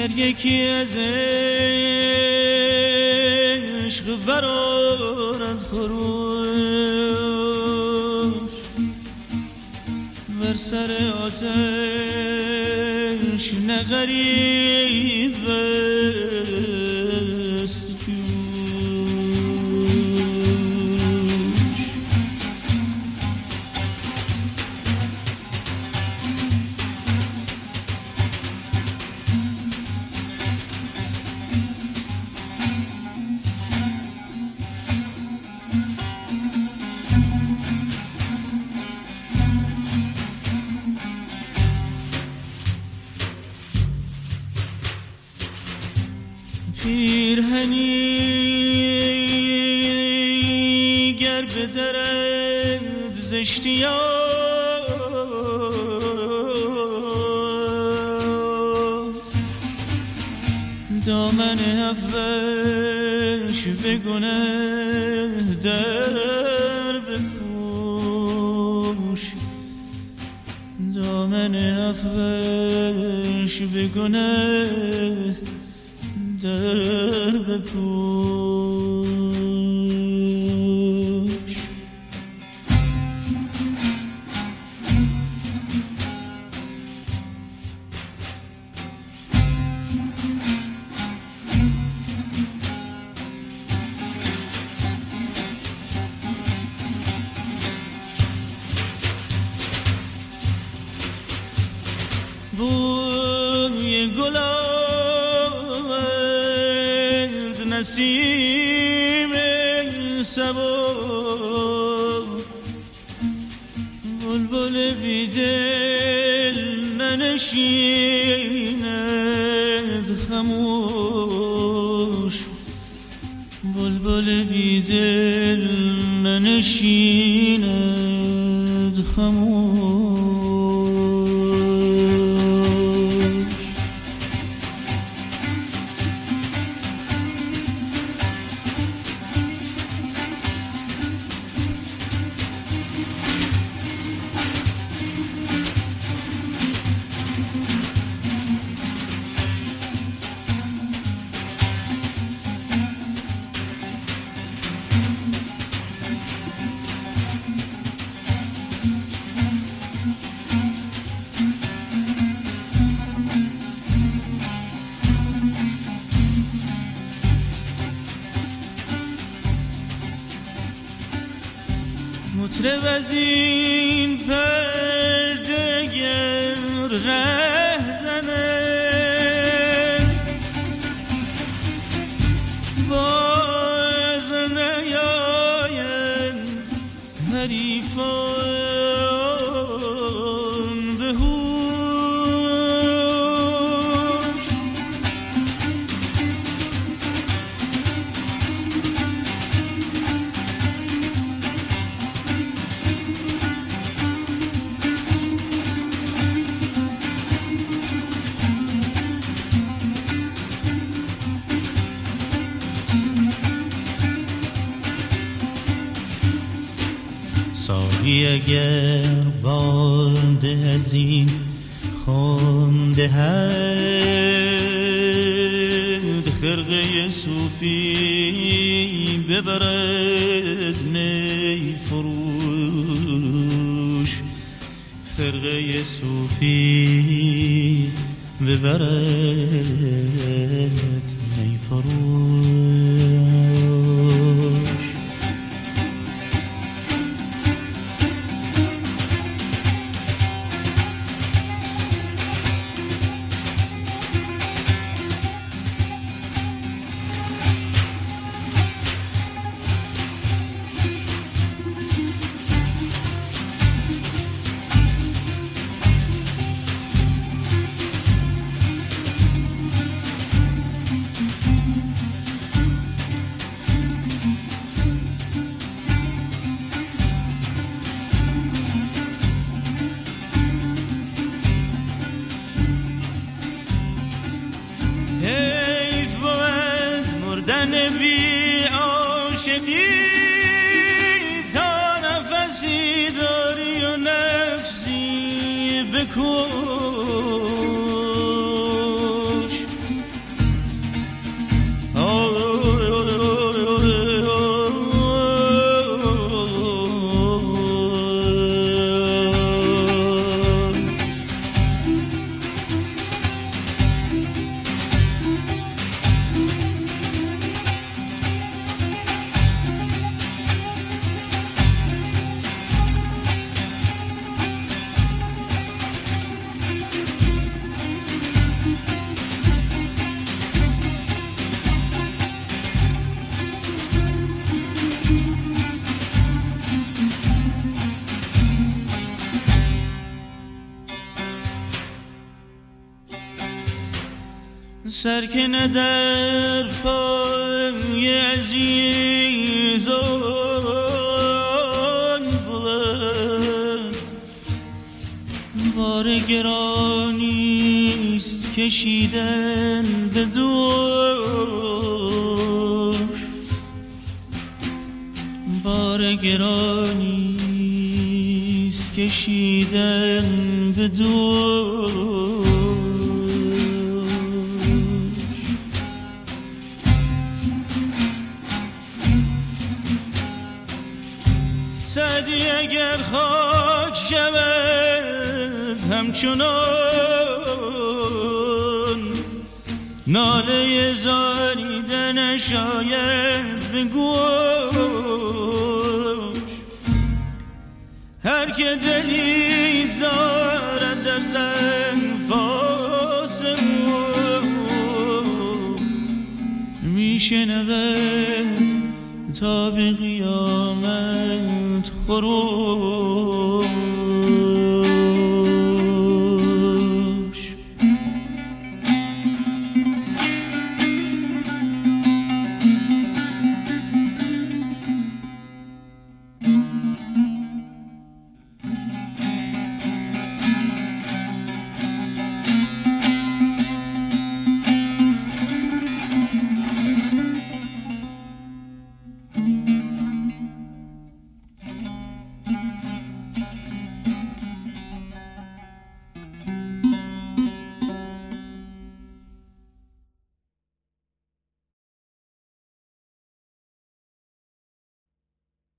گر یکی از عشق برآرد خروش بر سر آتش نه غریب است پیرهنی گر بدرد زشتیان دامن عفوش به گنه در بپوش دامن عفوش به گنه در بپوش بوی گلاب نسیم صبا بلبل بیدل ننشیند خموش بلبل بیدل ننشیند خموش مطرب از این پرده گر ره زنه باز نیایند حریفان به هوش ساقی اگر باده از این خونده هد خرقه صوفی ببرد نی فروش خرقه صوفی ببرد نی فروش بی عاشقی تا نفسی داری و نفسی بکش سرکنه در پای عزیزان بود، بار گرانیست کشیدن به دوش، بار گرانیست کشیدن به دوش. سعدی اگر خاک شود همچنان، ناله زاریدن شاید به گوش. هر که دلی دارد از انفاس او، میشنود تا به قیامت خروش.